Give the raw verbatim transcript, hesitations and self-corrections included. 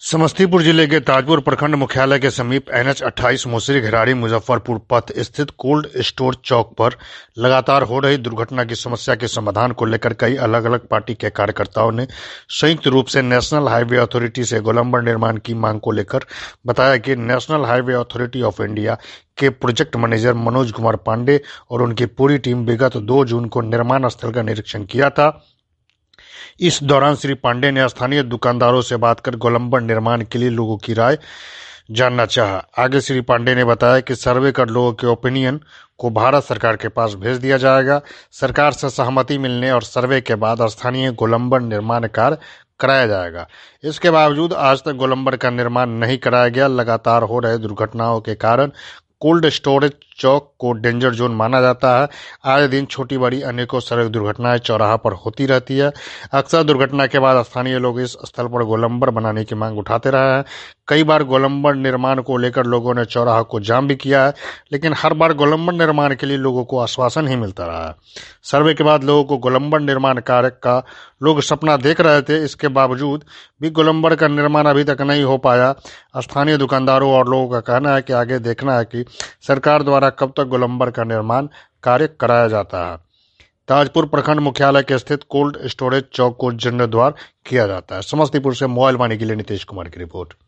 समस्तीपुर जिले के ताजपुर प्रखंड मुख्यालय के समीप एनएच अट्ठाईस मुसरी घिराड़ी मुजफ्फरपुर पथ स्थित कोल्ड स्टोर चौक पर लगातार हो रही दुर्घटना की समस्या के समाधान को लेकर कई अलग अलग पार्टी के कार्यकर्ताओं ने संयुक्त रूप से नेशनल हाईवे अथॉरिटी से गोलंबर निर्माण की मांग को लेकर बताया कि national highway authority of India के प्रोजेक्ट मैनेजर मनोज कुमार पांडे और उनकी पूरी टीम विगत दो जून को निर्माण स्थल का निरीक्षण किया था। इस दौरान श्री पांडे ने स्थानीय दुकानदारों से बात कर गोलंबर निर्माण के लिए लोगों की राय जानना चाहा। आगे श्री पांडे ने बताया कि सर्वे कर लोगों के ओपिनियन को भारत सरकार के पास भेज दिया जाएगा। सरकार से सहमति मिलने और सर्वे के बाद स्थानीय गोलंबर निर्माण कार्य कराया जाएगा। इसके बावजूद आज तक गोलंबर का निर्माण नहीं कराया गया। लगातार हो रहे दुर्घटनाओं के कारण कोल्ड स्टोरेज चौक को डेंजर जोन माना जाता है। आए दिन छोटी बड़ी अनेकों सड़क दुर्घटनाएं चौराहा पर होती रहती है। अक्सर दुर्घटना के बाद स्थानीय लोग इस स्थल पर गोलंबर बनाने की मांग उठाते रहे हैं। कई बार गोलंबर निर्माण को लेकर लोगों ने चौराहा को जाम भी किया है, लेकिन हर बार गोलंबर निर्माण के लिए लोगों को आश्वासन ही मिलता रहा है। सर्वे के बाद लोगों को गोलंबर निर्माण कार्य का लोग सपना देख रहे थे। इसके बावजूद भी गोलंबर का निर्माण अभी तक नहीं हो पाया। स्थानीय दुकानदारों और लोगों का कहना है कि आगे देखना है कि सरकार द्वारा कब तक गोलंबर का निर्माण कार्य कराया जाता है। ताजपुर प्रखंड मुख्यालय के स्थित कोल्ड स्टोरेज चौक को जीर्णोद्धार किया जाता है। समस्तीपुर से मोबाइल वाणी के लिए नीतीश कुमार की रिपोर्ट।